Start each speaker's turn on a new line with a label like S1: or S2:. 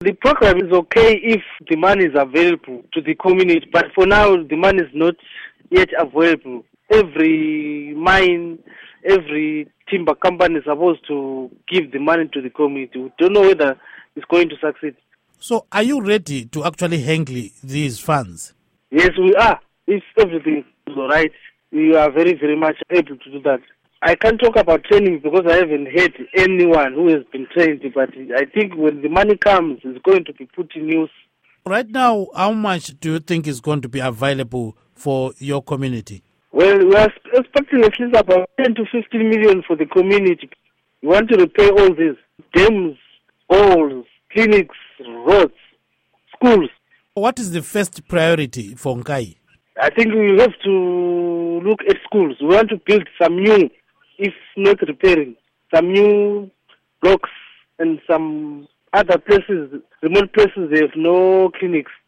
S1: The program is okay if the money is available to the community, but for now the money is not yet available. Every mine, every timber company is supposed to give the money to the community. We don't know whether it's going to succeed.
S2: So are you ready to actually handle these funds?
S1: Yes, we are. If everything is all right, we are very, very much able to do that. I can't talk about training because I haven't heard anyone who has been trained, but I think when the money comes, it's going to be put in use.
S2: Right now, how much do you think is going to be available for your community?
S1: Well, we are expecting at least about 10 to 15 million for the community. We want to repair all these dams, walls, clinics, roads, schools.
S2: What is the first priority for Nkai?
S1: I think we have to look at schools. We want to build some new, if not repairing, some new blocks and some other places, remote places, they have no clinics.